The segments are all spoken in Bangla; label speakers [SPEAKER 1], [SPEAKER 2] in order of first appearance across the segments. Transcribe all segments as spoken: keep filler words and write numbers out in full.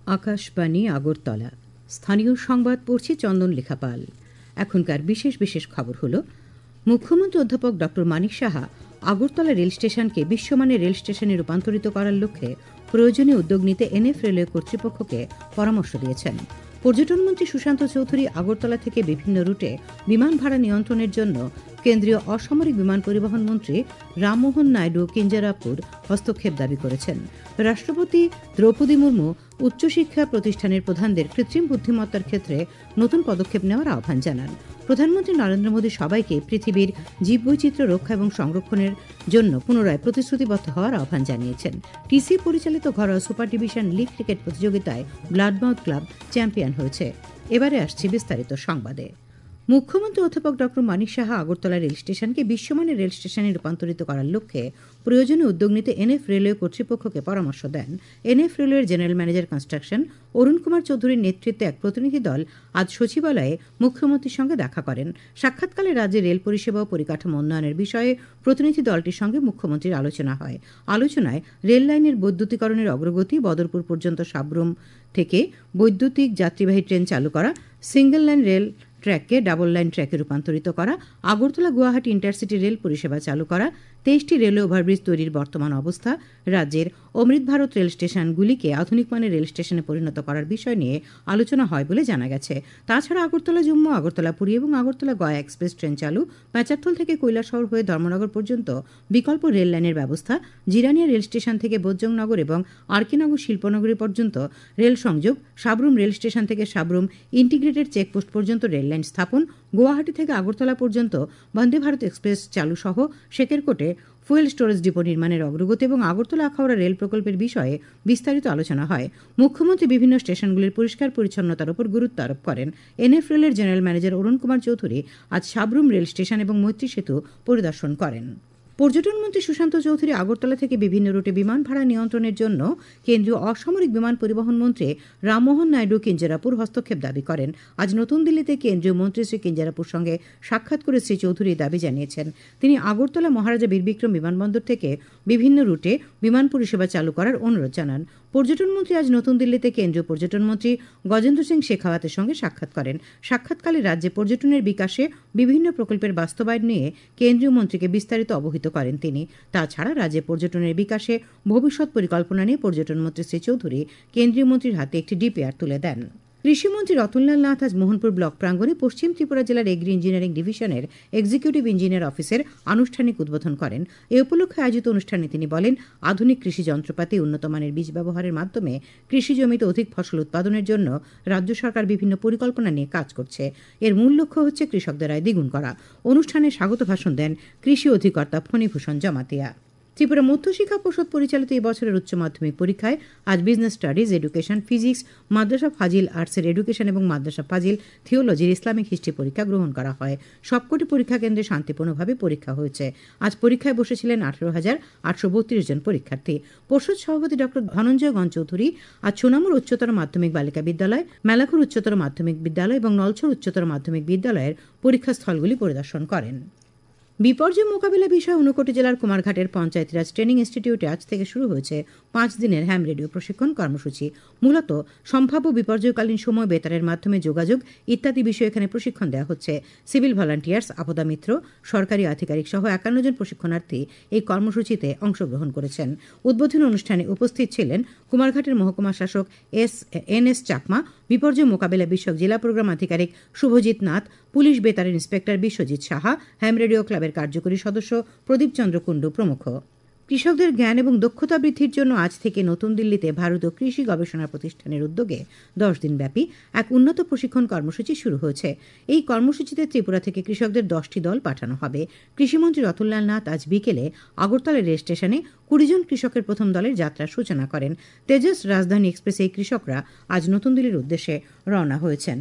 [SPEAKER 1] আকাশবাণী আগরতলা স্থানীয় সংবাদ পড়ছি চন্দন লেখাপাল। এখনকার বিশেষ বিশেষ খবর হলো, মুখ্যমন্ত্রী অধ্যাপক ডক্টর মানিক সাহা আগরতলা রেল স্টেশনকে বিশ্বমানের রেল স্টেশনে রূপান্তরিত করার লক্ষ্যে প্রয়োজনীয় উদ্যোগ নিতে এনএফ রেলওয়ে কর্তৃপক্ষকে পরামর্শ দিয়েছেন। পর্যটনমন্ত্রী সুশান্ত চৌধুরী আগরতলা থেকে বিভিন্ন রুটে বিমান ভাড়া নিয়ন্ত্রণের জন্য কেন্দ্রীয় অসামরিক বিমান পরিবহন মন্ত্রী রামমোহন নাইডু কিঞ্জারাপুর হস্তক্ষেপ দাবি করেছেন। রাষ্ট্রপতি দ্রৌপদী মুর্মু উচ্চশিক্ষা প্রতিষ্ঠানের প্রধানদের কৃত্রিম বুদ্ধিমত্তার ক্ষেত্রে নতুন পদক্ষেপ নেওয়ার আহ্বান জানান। প্রধানমন্ত্রী নরেন্দ্র মোদী সবাইকে পৃথিবীর জীববৈচিত্র্য রক্ষা এবং সংরক্ষণের জন্য পুনরায় প্রতিশ্রুতিবদ্ধ হওয়ার আহ্বান জানিয়েছেন। টিসি পরিচালিত ঘরোয়া সুপার ডিভিশন লিগ ক্রিকেট প্রতিযোগিতায় ব্লাডমাউথ ক্লাব চ্যাম্পিয়ন হয়েছে। এবারে আসছে বিস্তারিত সংবাদে। মুখ্যমন্ত্রী অধ্যাপক ডক্টর মানিক সাহা আগরতলা রেল স্টেশনকে বিশ্বমানের রেল স্টেশনে রূপান্তরিত করার লক্ষ্যে প্রয়োজনীয় উদ্যোগ নিতে এনএফ রেলওয়ে কর্তৃপক্ষকে পরামর্শ দেন। এনএফ রেলওয়ের general manager construction Arun Kumar চৌধুরীর নেতৃত্বে এক প্রতিনিধি দল আজ সচিবালয়ে মুখ্যমন্ত্রীর সঙ্গে দেখা করেন। সাক্ষাৎকালে রাজ্যে রেল পরিষেবা ও পরিকাঠামো উন্নয়নের বিষয়ে প্রতিনিধি দলটির সঙ্গে মুখ্যমন্ত্রীর আলোচনা হয়। আলোচনায় রেল লাইনের বৈদ্যুতিকরণের অগ্রগতি, বদরপুর পর্যন্ত সাবরুম থেকে বৈদ্যুতিক যাত্রীবাহী ট্রেন চালু করা, সিঙ্গেল লাইন রেল ট্র্যাককে ডাবল লাইন ট্র্যাকে রূপান্তরিত করা, আগরতলা গুয়াহাটি ইন্টারসিটি রেল পরিষেবা চালু করা, তেইশটি রেলওয়ে ওভারব্রিজ তৈরির বর্তমান অবস্থা, রাজ্যের অমৃত ভারত রেল স্টেশনগুলিকে আধুনিক মানের রেল স্টেশনে পরিণত করার বিষয় নিয়ে আলোচনা হয় বলে জানা গেছে। তাছাড়া আগরতলা জম্মু, আগরতলা পুরী এবং আগরতলা গয়া এক্সপ্রেস ট্রেন চালু, প্যাচারথল থেকে কৈলাসহর হয়ে ধর্মনগর পর্যন্ত বিকল্প রেল লাইনের ব্যবস্থা, জিরানিয়া রেল স্টেশন থেকে বোজ্জংনগর এবং আরকিনগর শিল্পনগরী পর্যন্ত রেল সংযোগ, সাবরুম রেল স্টেশন থেকে সাবরুম ইন্টিগ্রেটেড চেকপোস্ট পর্যন্ত রেল লাইন স্থাপন, গুয়াহাটি থেকে আগরতলা পর্যন্ত বন্দে ভারত এক্সপ্রেস চালু সহ শেকেরকোটে ফুয়েল স্টোরেজ ডিপো নির্মাণের অগ্রগতি এবং আগরতলা আখাউড়া রেল প্রকল্পের বিষয়ে বিস্তারিত আলোচনা হয়। মুখ্যমন্ত্রী বিভিন্ন স্টেশনগুলির পরিষ্কার পরিচ্ছন্নতার উপর গুরুত্ব আরোপ করেন। এনএফ রেলের জেনারেল ম্যানেজার অরুণ কুমার চৌধুরী আজ সাবরুম রেল স্টেশন এবং মৈত্রী সেতু পরিদর্শন করেন। পর্যটনমন্ত্রী সুশান্ত চৌধুরী আগরতলা থেকে বিভিন্ন রুটে বিমান ভাড়া নিয়ন্ত্রণের জন্য কেন্দ্রীয় অসামরিক বিমান পরিবহন মন্ত্রী রামমোহন নাইডু কিঞ্জারাপুর হস্তক্ষেপ দাবি করেন। আজ নতুন দিল্লিতে কেন্দ্রীয় মন্ত্রী শ্রী কিঞ্জারাপুর সঙ্গে সাক্ষাৎ করে শ্রী চৌধুরী দাবি জানিয়েছেন। তিনি আগরতলা মহারাজা বীরবিক্রম বিমানবন্দর থেকে বিভিন্ন রুটে বিমান পরিষেবা চালু করার অনুরোধ জানান। পর্যটনমন্ত্রী আজ নতুন দিল্লিতে কেন্দ্রীয় পর্যটনমন্ত্রী গজেন্দ্র সিং শেখাওয়াতের সঙ্গে সাক্ষাৎ করেন। সাক্ষাৎকালে রাজ্যে পর্যটনের বিকাশে বিভিন্ন প্রকল্পের বাস্তবায়ন নিয়ে কেন্দ্রীয় মন্ত্রীকে বিস্তারিত অবহিত করেন তিনি। তাছাড়া রাজ্যে পর্যটনের বিকাশে ভবিষ্যৎ পরিকল্পনা নিয়ে পর্যটনমন্ত্রী শ্রী চৌধুরী কেন্দ্রীয় মন্ত্রীর হাতে একটি ডিপিআর তুলে দেন। কৃষিমন্ত্রী রতনলাল নাথ আজ মোহনপুর ব্লক প্রাঙ্গণে পশ্চিম ত্রিপুরা জেলার এগ্রি ইঞ্জিনিয়ারিং ডিভিশনের এক্সিকিউটিভ ইঞ্জিনিয়ার অফিসের আনুষ্ঠানিক উদ্বোধন করেন। এ উপলক্ষে আয়োজিত অনুষ্ঠানে তিনি বলেন, আধুনিক কৃষি যন্ত্রপাতি, উন্নত মানের বীজ ব্যবহারের মাধ্যমে কৃষি জমিতে অধিক ফসল উৎপাদনের জন্য রাজ্য সরকার বিভিন্ন পরিকল্পনা নিয়ে কাজ করছে। এর মূল লক্ষ্য হচ্ছে কৃষকদের আয় দ্বিগুণ করা। অনুষ্ঠানে স্বাগত ভাষণ দেন কৃষি অধিকর্তা ফণীভূষণ জমাতিয়া। ত্রিপুরা মধ্যশিক্ষা পর্ষদ পরিচালিত এই বছরের উচ্চ মাধ্যমিক পরীক্ষায় আজ বিজনেস স্টাডিজ, এডুকেশন, ফিজিক্স, মাদ্রাসা ফাজিল আর্টসের এডুকেশন এবং মাদ্রাসা ফাজিল থিওলজির ইসলামিক হিস্ট্রি পরীক্ষা গ্রহণ করা হয়। সবকটি পরীক্ষা কেন্দ্রে শান্তিপূর্ণভাবে পরীক্ষা হয়েছে। আজ পরীক্ষায় বসেছিলেন আঠারো হাজার আটশো বত্রিশ জন পরীক্ষার্থী। পর্ষদ সভাপতি ডক্টর ধনঞ্জয় গণ চৌধুরী আজ সোনামুর উচ্চতর মাধ্যমিক বালিকা বিদ্যালয়, মেলাখুর উচ্চতর মাধ্যমিক বিদ্যালয় এবং নলছর উচ্চতর মাধ্যমিক বিদ্যালয়ের পরীক্ষা স্থলগুলি পরিদর্শন করেন। বিপর্যয় মোকাবিলা বিষয়ে ঊনকোটি জেলার কুমারঘাটের পঞ্চায়েতিরাজ ট্রেনিং ইনস্টিটিউটে আজ থেকে শুরু হয়েছে পাঁচ দিনের হ্যাম রেডিও প্রশিক্ষণ কর্মসূচি। মূলত সম্ভাব্য বিপর্যয়কালীন সময় বেতারের মাধ্যমে যোগাযোগ ইত্যাদি বিষয়ে এখানে প্রশিক্ষণ দেওয়া হচ্ছে। সিভিল ভলান্টিয়ার্স, আপদা মিত্র, সরকারি আধিকারিক সহ একান্ন জন প্রশিক্ষণার্থী এই কর্মসূচিতে অংশগ্রহণ করেছেন। উদ্বোধনী অনুষ্ঠানে উপস্থিত ছিলেন কুমারঘাটের মহকুমা শাসক এস এন এস চাকমা, বিপর্যয় মোকাবিলা বিষয়ক জেলা প্রোগ্রাম আধিকারিক শুভজিৎ নাথ, পুলিশ বেতারের inspector Biswajit Saha, ham radio ক্লাবের কার্যকরী সদস্য প্রদীপ চন্দ্র কুণ্ডু প্রমুখ। কৃষকদের জ্ঞান এবং দক্ষতা বৃদ্ধির জন্য আজ থেকে নতুন দিল্লিতে ভারতীয় কৃষি গবেষণা প্রতিষ্ঠানের উদ্যোগে দশ দিনব্যাপী এক উন্নত প্রশিক্ষণ কর্মসূচি শুরু হয়েছে। এই কর্মসূচিতে ত্রিপুরা থেকে কৃষকদের দশটি দল পাঠানো হবে। কৃষিমন্ত্রী রতনলাল নাথ আজ বিকেলে আগরতলা রেল স্টেশনে কুড়ি জন কৃষকের প্রথম দলের যাত্রার সূচনা করেন। তেজস রাজধানী এক্সপ্রেসে এই কৃষকরা আজ নতুন দিল্লির উদ্দেশ্যে রওনা হয়েছেন।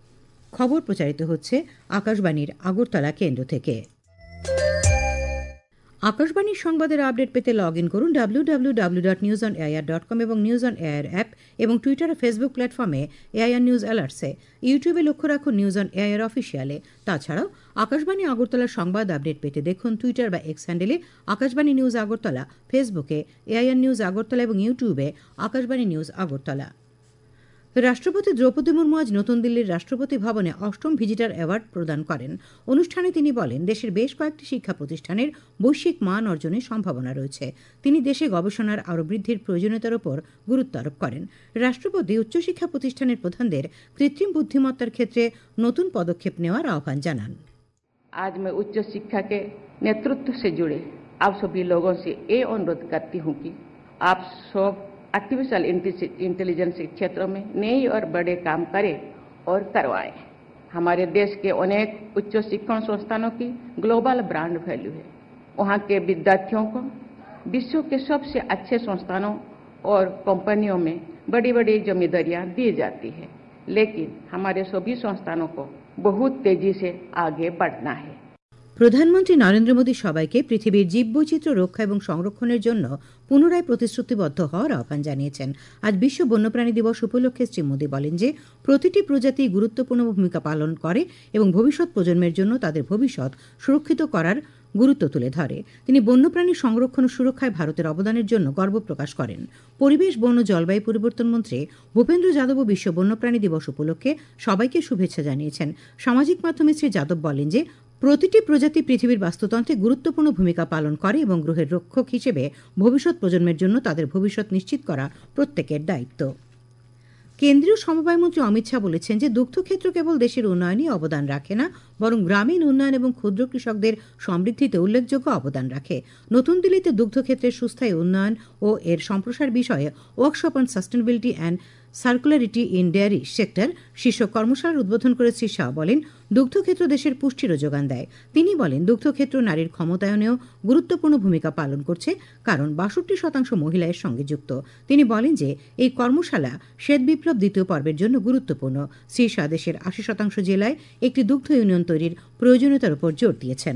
[SPEAKER 1] খবর প্রচারিত হচ্ছে আকাশবাণীর আগরতলা কেন্দ্র থেকে। আকাশবাণীর সংবাদের আপডেট পেতে লগ ইন করুন W W W dot news on AIR dot com এবং নিউজ অন এআইআর অ্যাপ এবং টুইটার ও ফেসবুক প্ল্যাটফর্মে এআইআর নিউজ অ্যালার্টসে। ইউটিউবে লক্ষ্য রাখুন নিউজ অন এআইআর অফিসিয়ালে। তাছাড়াও আকাশবাণী আগরতলার সংবাদ আপডেট পেতে দেখুন টুইটার বা এক্স হ্যান্ডেলে আকাশবাণী নিউজ আগরতলা, ফেসবুকে এআইআর নিউজ আগরতলা এবং ইউটিউবে আকাশবাণী নিউজ আগরতলা। রাষ্ট্রপতি দ্রৌপদী মুর্মু আজ নতুন দিল্লির রাষ্ট্রপতি ভবনে অষ্টম ভিজিটার অ্যাওয়ার্ড প্রদান করেন। অনুষ্ঠানে তিনি বলেন, দেশের বেশ কয়েকটি শিক্ষা প্রতিষ্ঠানের বৈশ্বিক মান অর্জনের সম্ভাবনা রয়েছে। তিনি দেশে গবেষণার আরও বৃদ্ধির প্রয়োজনীয়তার উপর গুরুত্ব আরোপ করেন। রাষ্ট্রপতি উচ্চশিক্ষা প্রতিষ্ঠানের প্রধানদের কৃত্রিম বুদ্ধিমত্তার ক্ষেত্রে নতুন পদক্ষেপ নেওয়ার আহ্বান জানান।
[SPEAKER 2] आज मैं उच्च शिक्षा के नेतृत्व से जुड़े आप सभी लोगों से ये अनुरोध करती हूँ कि आप सब आर्टिफिशियल इंटेलिजेंस के क्षेत्र में नए और बड़े काम करें और करवाएं। हमारे देश के अनेक उच्च शिक्षण संस्थानों की ग्लोबल ब्रांड वैल्यू है। वहाँ के विद्यार्थियों को विश्व के सबसे अच्छे संस्थानों और कंपनियों में बड़ी बड़ी जिम्मेदारियां दी जाती है, लेकिन हमारे सभी संस्थानों को बहुत तेजी से आगे बढ़ना है।
[SPEAKER 1] প্রধানমন্ত্রী নরেন্দ্র মোদী সবাইকে পৃথিবীর জীববৈচিত্র্য রক্ষা এবং সংরক্ষণের জন্য পুনরায় প্রতিশ্রুতিবদ্ধ হওয়ার আহ্বান জানিয়েছেন। আজ বিশ্ব বন্যপ্রাণী দিবস উপলক্ষে শ্রী মোদী বলেন যে প্রতিটি প্রজাতি গুরুত্বপূর্ণ ভূমিকা পালন করে এবং ভবিষ্যৎ প্রজন্মের জন্য তাদের ভবিষ্যৎ সুরক্ষিত করার গুরুত্ব তুলে ধরে। তিনি বন্যপ্রাণী সংরক্ষণ ও সুরক্ষায় ভারতের অবদানের জন্য গর্ব প্রকাশ করেন। পরিবেশ, বন ও জলবায়ু পরিবর্তন মন্ত্রী ভূপেন্দ্র যাদবও বিশ্ব বন্যপ্রাণী দিবস উপলক্ষে সবাইকে শুভেচ্ছা জানিয়েছেন। সামাজিক মাধ্যমে শ্রী যাদব বলেন যে প্রতিটি প্রজাতি পৃথিবীর বাস্তুতন্ত্রে গুরুত্বপূর্ণ ভূমিকা পালন করে এবং গ্রহের রক্ষক হিসেবে ভবিষ্যৎ প্রজন্মের জন্য তাদের ভবিষ্যৎ নিশ্চিত করা প্রত্যেকের দায়িত্ব। কেন্দ্রীয় সমবায় মন্ত্রী অমিত শাহ বলেছেন যে দুগ্ধক্ষেত্র কেবল দেশের উন্নয়নে অবদান রাখে না, বরং গ্রামীণ উন্নয়ন এবং ক্ষুদ্র কৃষকদের সমৃদ্ধিতে উল্লেখযোগ্য অবদান রাখে। নতুন দিল্লিতে দুগ্ধক্ষেত্রের সুস্থায়ী উন্নয়ন ও এর সম্প্রসার বিষয়ে workshop on sustainability and circularity in dairy sector শীর্ষক কর্মশালার উদ্বোধন করে শ্রী শাহ বলেন, দুগ্ধক্ষেত্র দেশের পুষ্টিরও যোগান দেয়। তিনি বলেন, দুগ্ধক্ষেত্র নারীর ক্ষমতায়নেও গুরুত্বপূর্ণ ভূমিকা পালন করছে, কারণ বাষট্টি শতাংশ মহিলা এর সঙ্গে যুক্ত। তিনি বলেন যে এই কর্মশালা শ্বেত বিপ্লব দ্বিতীয় পর্বের জন্য গুরুত্বপূর্ণ। শ্রী শাহ দেশের আশি শতাংশ জেলায় একটি দুগ্ধ ইউনিয়ন তৈরির প্রয়োজনীয়তার উপর জোর দিয়েছেন।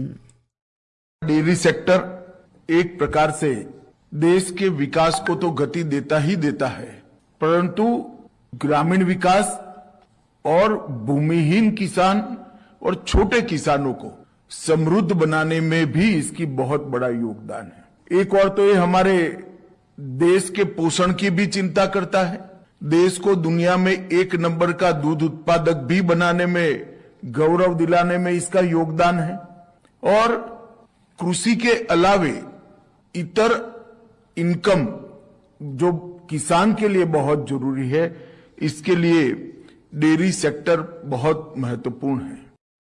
[SPEAKER 3] डेयरी सेक्टर एक प्रकार से देश के विकास को तो गति देता ही देता है, परंतु ग्रामीण विकास और भूमिहीन किसान और छोटे किसानों को समृद्ध बनाने में भी इसकी बहुत बड़ा योगदान है। एक और तो ये हमारे देश के पोषण की भी चिंता करता है, देश को दुनिया में एक नंबर का दूध उत्पादक भी बनाने में, गौरव दिलाने में इसका योगदान है। और कृषि के अलावे इतर इनकम जो किसान के लिए बहुत जरूरी है, इसके लिए डेयरी सेक्टर बहुत महत्वपूर्ण है।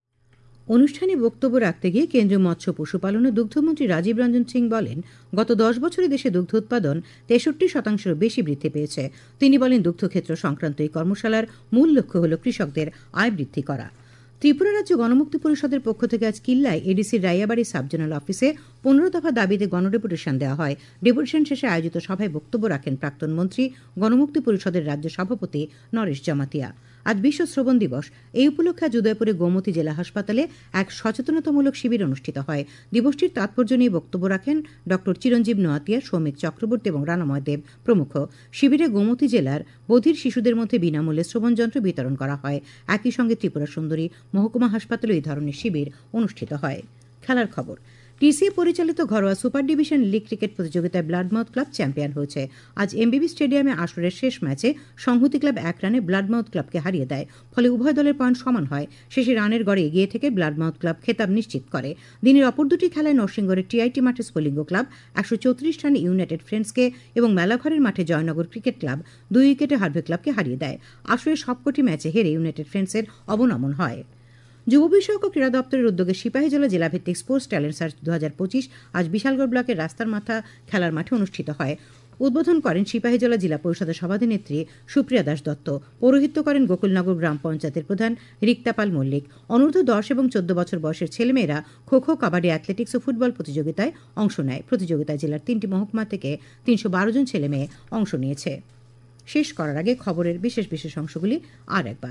[SPEAKER 1] অনুষ্ঠানে বক্তব্য রাখতে গিয়ে কেন্দ্রীয় মৎস্য পশুপালন ও দুগ্ধমন্ত্রী রাজীব রঞ্জন সিং বলেন, গত দশ বছরে দেশে দুগ্ধ উৎপাদন তেষট্টি শতাংশেরও বেশি বৃদ্ধি পেয়েছে। তিনি বলেন, দুগ্ধক্ষেত্র সংক্রান্ত এই কর্মশালার মূল লক্ষ্য হল কৃষকদের আয় বৃদ্ধি করা। ত্রিপুরা রাজ্য গণমুক্তি পরিষদের পক্ষ থেকে আজ কিল্লায় এডিসির রাইয়াবাড়ি সাবজোনাল অফিসে পনেরো দফা দাবিতে গণডেপুটেশন দেওয়া হয়। ডেপুটেশন শেষে আয়োজিত সভায় বক্তব্য রাখেন প্রাক্তন মন্ত্রী, গণমুক্তি পরিষদের রাজ্য সভাপতি নরেশ জমাতিয়া। আজ বিশ্ব শ্রবণ দিবস। এই উপলক্ষে আজ উদয়পুরে গোমতী জেলা হাসপাতালে এক সচেতনতামূলক শিবির অনুষ্ঠিত হয়। দিবসটির তাৎপর্য নিয়ে বক্তব্য রাখেন ড চিরঞ্জীব নোয়াতিয়া, সৌমিক চক্রবর্তী এবং রানাময় দেব প্রমুখ। শিবিরে গোমতী জেলার বধির শিশুদের মধ্যে বিনামূল্যে শ্রবণ যন্ত্র বিতরণ করা হয়। একই সঙ্গে ত্রিপুরা সুন্দরী মহকুমা হাসপাতালে এই ধরনের শিবির অনুষ্ঠিত হয়। খেলার খবর। টিসিএ পরিচালিত ঘরোয়া সুপার ডিভিশন লিগ ক্রিকেট প্রতিযোগিতায় ব্লাডমাউথ ক্লাব চ্যাম্পিয়ন হয়েছে। আজ এমবিবি স্টেডিয়ামে আসরের শেষ ম্যাচে সংহতি ক্লাব এক রানে ব্লাডমাউথ ক্লাবকে হারিয়ে দেয়। ফলে উভয় দলের পয়েন্ট সমান হয়। শেষে রানের গড়ে এগিয়ে থেকে ব্লাডমাউথ ক্লাব খেতাব নিশ্চিত করে। দিনের অপর দুটি খেলায় নরসিংগড়ের টিআইটি মাঠে স্পোলিঙ্গ ক্লাব একশো চৌত্রিশ রানে ইউনাইটেড ফ্রেন্ডসকে এবং মেলাঘরের মাঠে জয়নগর ক্রিকেট ক্লাব দুই উইকেটে হার্ভে ক্লাবকে হারিয়ে দেয়। আসরের সবকটি ম্যাচে হেরে ইউনাইটেড ফ্রেন্ডসের অবনমন হয়। যুব বিষয়ক ও ক্রীড়া দপ্তরের উদ্যোগে সিপাহীজলা জেলাভিত্তিক স্পোর্টস ট্যালেন্ট সার্চ দু হাজার পঁচিশ আজ বিশালগড় ব্লকের রাস্তার মাথা খেলার মাঠে অনুষ্ঠিত হয়। উদ্বোধন করেন সিপাহীজলা জেলা পরিষদের সভাধিনেত্রী সুপ্রিয়া দাস দত্ত। পৌরোহিত্য করেন গোকুলনগর গ্রাম পঞ্চায়েতের প্রধান রিক্তাপাল মল্লিক। অনূর্ধ্ব দশ এবং চোদ্দ বছর বয়সের ছেলেমেয়েরা খো খো, কাবাডি, অ্যাথলেটিক্স ও ফুটবল প্রতিযোগিতায় অংশ নেয়। প্রতিযোগিতায় জেলার তিনটি মহকুমা থেকে তিনশো বারো জন ছেলেমেয়ে অংশ নিয়েছে। শেষ করার আগে খবরের বিশেষ বিশেষ অংশগুলি আর একবার।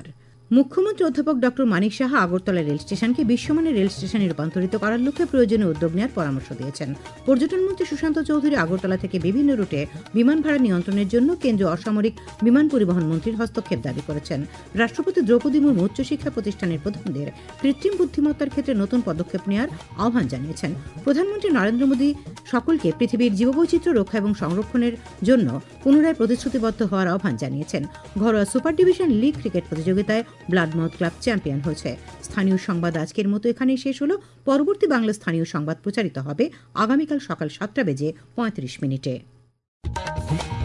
[SPEAKER 1] মুখ্যমন্ত্রী অধ্যাপক ডক্টর মানিক সাহা আগরতলা রেল স্টেশনকে বিশ্বমানের রেল স্টেশনে রূপান্তরিত করার লক্ষ্যে প্রয়োজনীয় উদ্যোগ নেওয়ার পরামর্শ দিয়েছেন। পর্যটন মন্ত্রী সুশান্ত চৌধুরী আগরতলা থেকে বিভিন্ন রুটে বিমান ভাড়া নিয়ন্ত্রণের জন্য কেন্দ্রীয় অসামরিক বিমান পরিবহন মন্ত্রীর হস্তক্ষেপ দাবি করেছেন। রাষ্ট্রপতি দ্রৌপদী মুর্মু উচ্চশিক্ষা প্রতিষ্ঠানের প্রধানদের কৃত্রিম বুদ্ধিমত্তার ক্ষেত্রে নতুন পদক্ষেপ নেওয়ার আহ্বান জানিয়েছেন। প্রধানমন্ত্রী নরেন্দ্র মোদী সকলকে পৃথিবীর জীববৈচিত্র্য রক্ষা এবং সংরক্ষণের জন্য পুনরায় প্রতিশ্রুতিবদ্ধ হওয়ার আহ্বান জানিয়েছেন। ঘরোয়া সুপার ডিভিশন লিগ ক্রিকেট প্রতিযোগিতায় ব্লাডমাউথ ক্লাব চ্যাম্পিয়ন হয়েছে। স্থানীয় সংবাদ আজকের মতো এখানেই শেষ হলো। পরবর্তী বাংলা স্থানীয় সংবাদ প্রচারিত হবে আগামীকাল সকাল সাতটা বেজে পঁয়ত্রিশ মিনিটে।